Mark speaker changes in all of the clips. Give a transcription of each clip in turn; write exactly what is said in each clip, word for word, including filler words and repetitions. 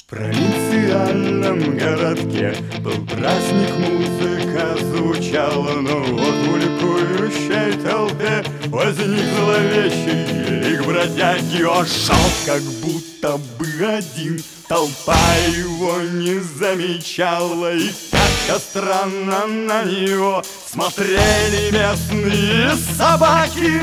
Speaker 1: В провинциальном городке был праздник, музыка звучала, но вот в ликующей толпе возник зловещий лик бродяги. Он шел как будто бы один, толпа его не замечала, и как-то странно на него смотрели местные собаки.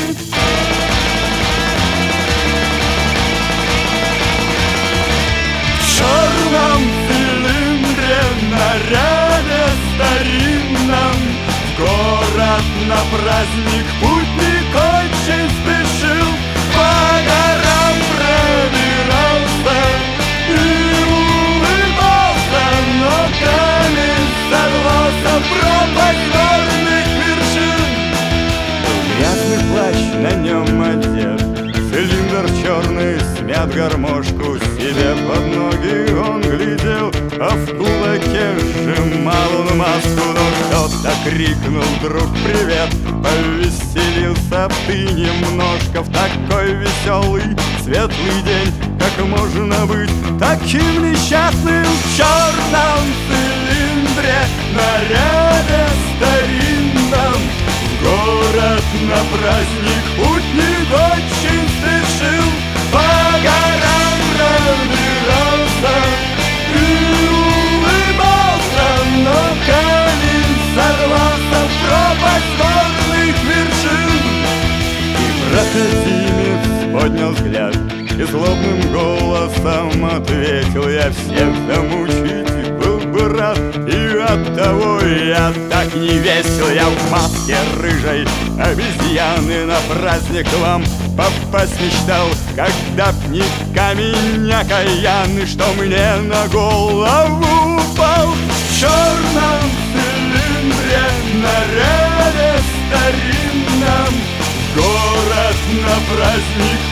Speaker 1: В черном цилиндре, наряде старинном, в город на праздник путник очень спешил. По горам пробирался и улыбался, но камень сорвался в пропасть горных вершин. Был грязный плащ, на нем одет, цилиндр черный, смят гармошку себе под ноги он глядел, а в кулаке сжимал он маску. Но кто-то крикнул вдруг привет, повеселился ты немножко. В такой веселый, светлый день как можно быть таким несчастным? В черном цилиндре, наряде старинном, в город на праздник путник очень спешил. По горам пробирался и улыбался, но камень сорвался в пропасть горных вершин. И проходимец поднял взгляд и злобным голосом ответил: я всех замучить был бы рад, и оттого я так не весел. Я в маске рыжей обезьяны на праздник к вам попасть мечтал, когда б не камень окаянный, что мне на голову упал. В черном цилиндре, наряде старинном, в город на праздник